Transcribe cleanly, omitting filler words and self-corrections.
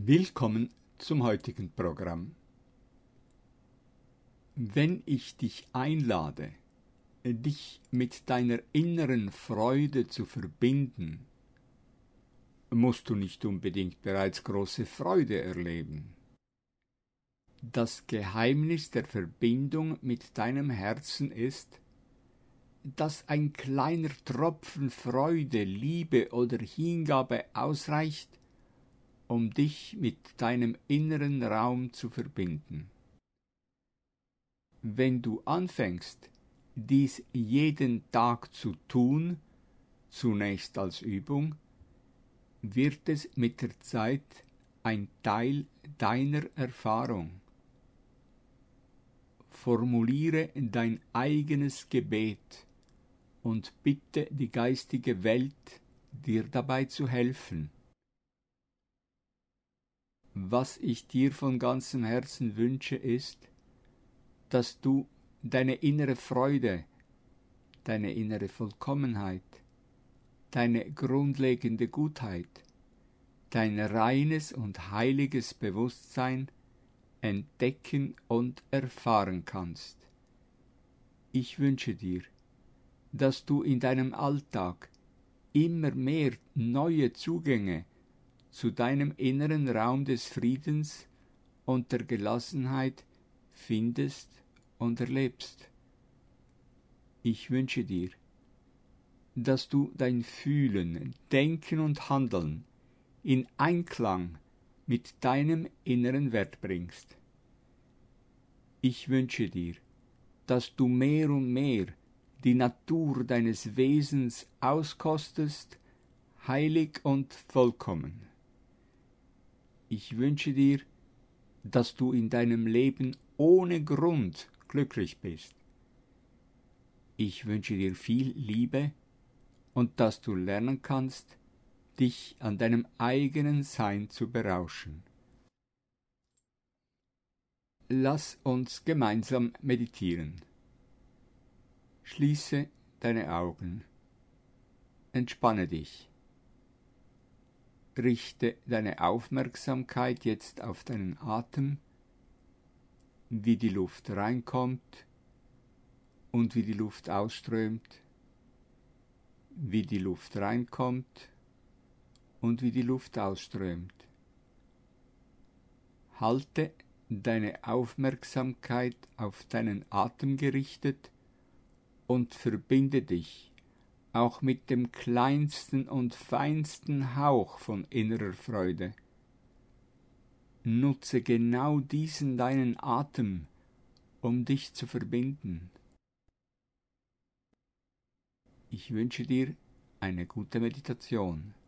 Willkommen zum heutigen Programm. Wenn ich dich einlade, dich mit deiner inneren Freude zu verbinden, musst du nicht unbedingt bereits große Freude erleben. Das Geheimnis der Verbindung mit deinem Herzen ist, dass ein kleiner Tropfen Freude, Liebe oder Hingabe ausreicht, um dich mit deinem inneren Raum zu verbinden. Wenn du anfängst, dies jeden Tag zu tun, zunächst als Übung, wird es mit der Zeit ein Teil deiner Erfahrung. Formuliere dein eigenes Gebet und bitte die geistige Welt, dir dabei zu helfen. Was ich dir von ganzem Herzen wünsche, ist, dass du deine innere Freude, deine innere Vollkommenheit, deine grundlegende Gutheit, dein reines und heiliges Bewusstsein entdecken und erfahren kannst. Ich wünsche dir, dass du in deinem Alltag immer mehr neue Zugänge zu deinem inneren Raum des Friedens und der Gelassenheit findest und erlebst. Ich wünsche dir, dass du dein Fühlen, Denken und Handeln in Einklang mit deinem inneren Wert bringst. Ich wünsche dir, dass du mehr und mehr die Natur deines Wesens auskostest, heilig und vollkommen. Ich wünsche dir, dass du in deinem Leben ohne Grund glücklich bist. Ich wünsche dir viel Liebe und dass du lernen kannst, dich an deinem eigenen Sein zu berauschen. Lass uns gemeinsam meditieren. Schließe deine Augen. Entspanne dich. Richte deine Aufmerksamkeit jetzt auf deinen Atem, wie die Luft reinkommt und wie die Luft ausströmt, wie die Luft reinkommt und wie die Luft ausströmt. Halte deine Aufmerksamkeit auf deinen Atem gerichtet und verbinde dich auch mit dem kleinsten und feinsten Hauch von innerer Freude. Nutze genau diesen deinen Atem, um dich zu verbinden. Ich wünsche dir eine gute Meditation.